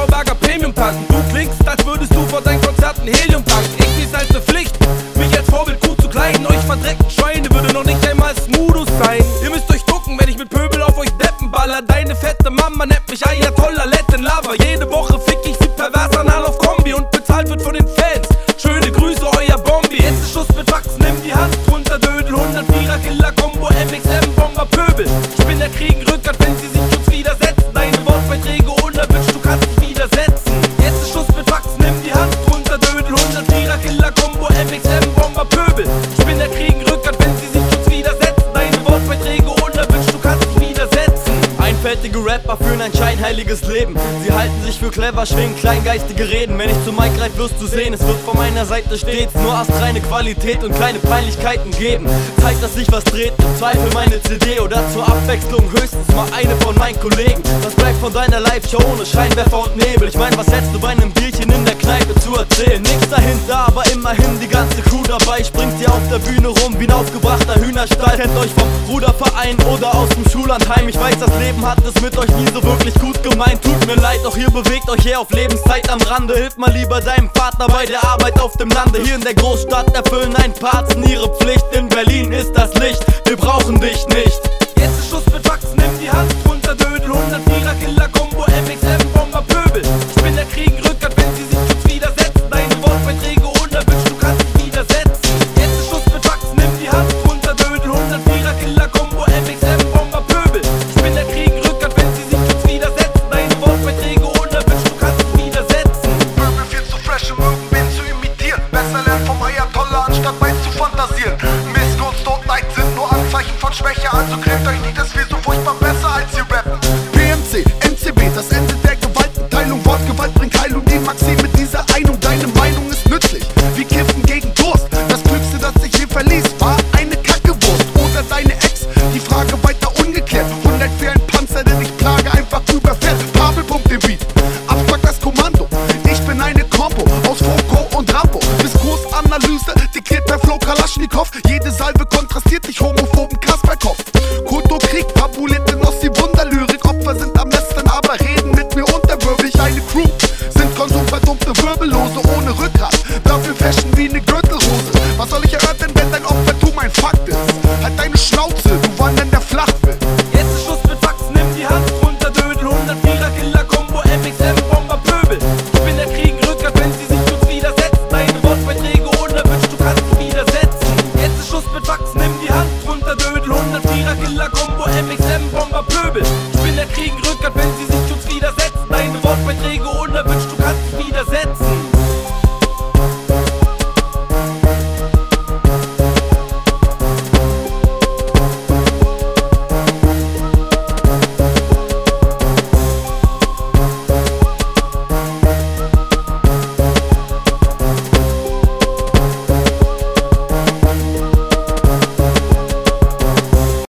Bagger Premium tanken. Du klingst, als würdest du vor deinen Konzerten Helium tanken. Ich seh's als ne Pflicht, mich als Vorbild gut zu kleiden. Euch verdreckten Schweine würde noch nicht einmal Smoothus sein. Ihr müsst euch ducken, wenn ich mit Pöbel auf euch Deppen baller. Deine fette Mama nennt mich Ayatollah Latin Lover. Jede Woche fick ich sie pervers anal auf Kombi und bezahlt wird von den Fans. Schöne Grüße, euer Bombi. Jetzt ist Schuss mit Wachs, nimm die Hand runter, Dödel. 104er Killer Combo, MXM, Bomber, Pöbel. Ich bin der Kriegen Rückgrat, wenn sie sich uns widersetzen. Deine Wortbeiträge unerwünscht, du kannst dich widersetzen. Jetzt ist Schuss mit Wachs, nimm die Hand runter, Dödel. 104er Killer Combo, MXM, Bomber, Pöbel. Ich bin der Kriegen Rückgrat, wenn sie sich uns widersetzen. Deine Wortbeiträge unerwünscht, du kannst dich widersetzen. Einfältige Rapper führen ein scheinheiliges Leben. Sie halten sich für clever, schwingen kleingeistige Reden. Wenn ich zu Mike greif, wirst du sehen, es wird von meiner Seite stets nur astreine Qualität und kleine Peinlichkeiten geben. Zeigt, dass sich was dreht, im Zweifel meine CD oder zur Abwechslung höchstens mal eine von meinen Kollegen. Was bleibt von deiner Live-Show ohne Scheinwerfer und Nebel? Ich mein, was hättest du bei einem Bierchen in der Kneipe zu erzählen? Nichts dahinter, aber immerhin die ganze Crew dabei. Springt hier auf der Bühne rum wie ein aufgebrachter Hühnerstall. Kennt euch vom Ruderverein oder aus dem Schullandheim. Ich weiß, das Leben hat es mit euch nie so wirklich gut gemeint. Tut mir leid, doch ihr bewegt euch her auf Lebenszeit am Rande. Hilft mal lieber deinem Partner bei der Arbeit auf dem Lande. Hier in der Großstadt erfüllen ein paar ihre Pflicht. In Berlin ist das Licht, wir brauchen dich nicht. Jetzt ist Schuss mit Wachs, nimm die Hand runter, Dödel. 104